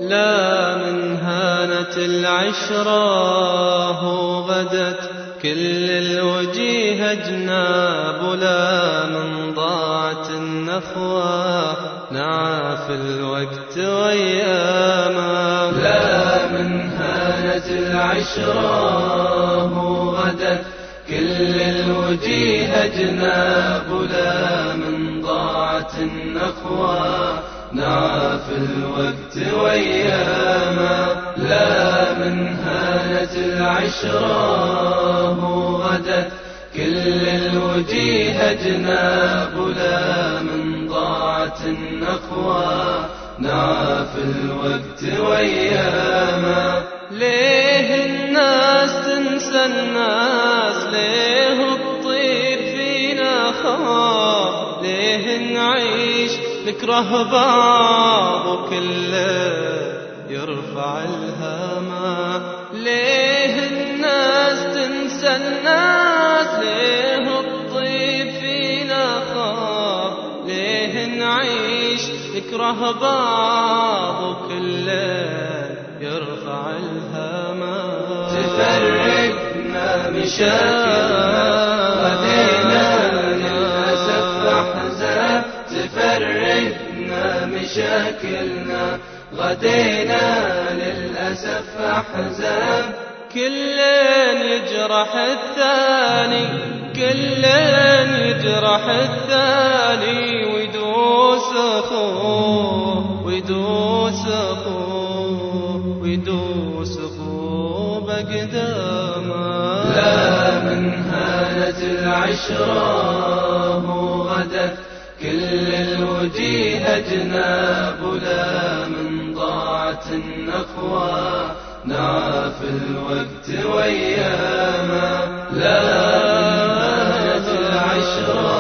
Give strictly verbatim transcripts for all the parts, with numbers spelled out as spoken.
لا من هانت العشرة وغدت كل الوجيه جناب، لا من ضاعت النخوة نعاف الوقت وياما. لا من هانت العشرة وغدت كل الوجيه جناب، لا من ضاعت النخوة نعاف الوقت وياما. لا من هانت العشرة وغدت كل الوجيه جناب، لا من ضاعت النخوة نعاف الوقت وياما. ليه الناس تنسى الناس، ليه الطيب فينا خاف، ليه نعيش نكره بعض وكله يرفع الهما. ليه الناس تنسى الناس، ليه الطيب فينا خاف، ليه نعيش نكره بعض وكله يرفع الهما. تفرقنا مشاكلنا غدينا للأسف أحزان، تفرقنا مشاكلنا غدينا للأسف أحزان. كل يجرح الثاني، كل يجرح الثاني، ويدوس أخوه ويدوس أخوه ويدوس أخوه بقدامه. لا من هانت العشرة وغدت كل الوجيه جناب، لا من ضاعت النخوة نعاف الوقت وياما. لا هانت العشرة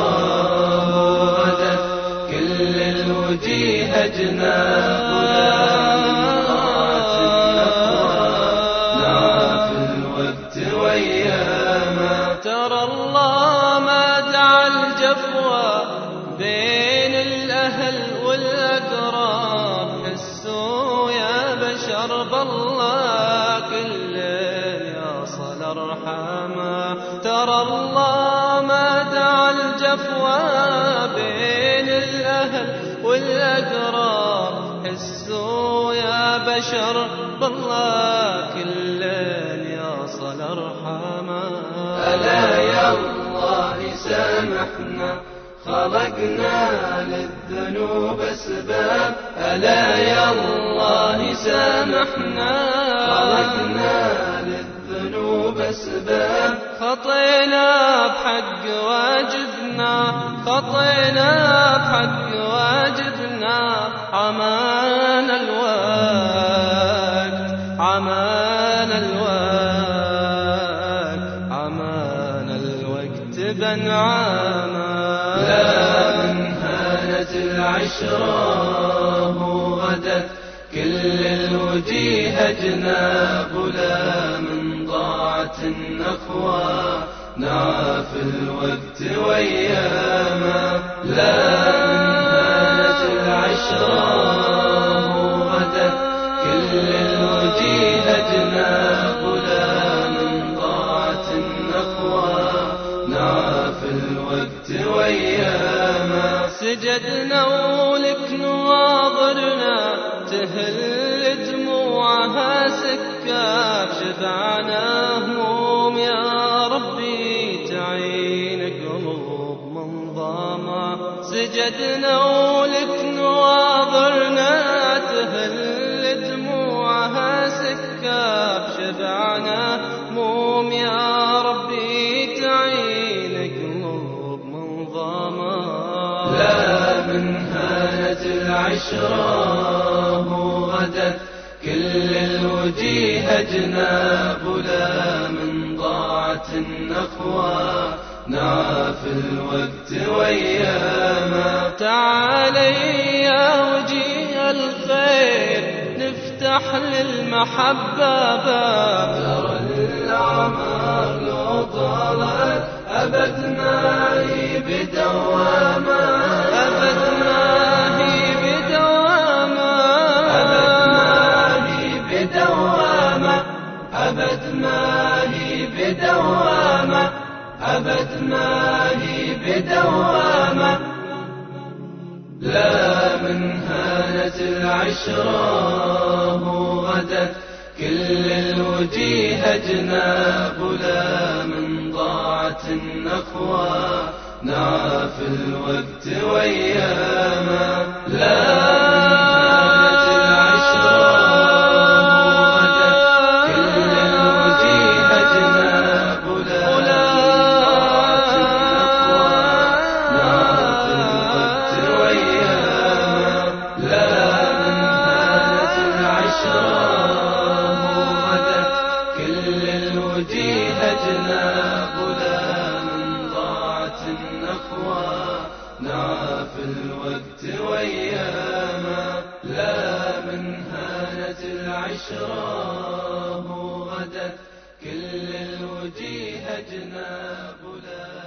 وغدت كل الوجيه جناب، لا من ضاعت النخوة نعاف الوقت وياما. ترى الله ما دعا الجفوة بين الأهل والأقراب، حسوا يا بشر بالله كل يصل أرحامه. ترى الله ما دعا الجفوة بين الأهل والأقراب، حسوا يا بشر بالله كل يصل أرحامه. ألا يا الله سامحنا خلقنا للذنوب أسباب، ألا يا الله سامحنا خلقنا للذنوب أسباب. خطينا بحق واجبنا، خطينا بحق واجبنا، عمانا الوقت عمانا الوقت عمانا الوقت بنعاما. لا من هانت العشرة وغدت كل الوجيه جناب، لا من ضاعت النخوة نعاف الوقت وياما. لا من هانت العشرة وغدت كل الوجيه جناب، لا من ضاعت النخوة نعاف الوقت وياما. سجدنا ولك نواظرنا تهل دموعها سكاب، شفعنا هموم يا ربي تعين قلوب منظمة. سجدنا ولك نواظرنا تهل دموعها سكاب، شفعنا هموم يا ربي تعين قلوب منظمة. لا من هانت العشرة وغدت كل الوجيه جناب، لا من ضاعت النخوة نعاف الوقت وياما. تعالي يا وجيه الخير نفتح للمحبة باب، ترى الأعمار لو طالت أبد ما هي بدوامة، أبد ما هي بدوامة، أبد ما بدوامة أبد ما هي بدوامة أبد ما هي بدوامة لا من هانت العشرة وغدت كل الوجيه جناب لا من ضاعت النخوة نعاف الوقت وياما لا جناب لا من ضاعت النخوة نعاف الوقت وياما لا من هانت العشرة وغدت كل الوجيه جناب لا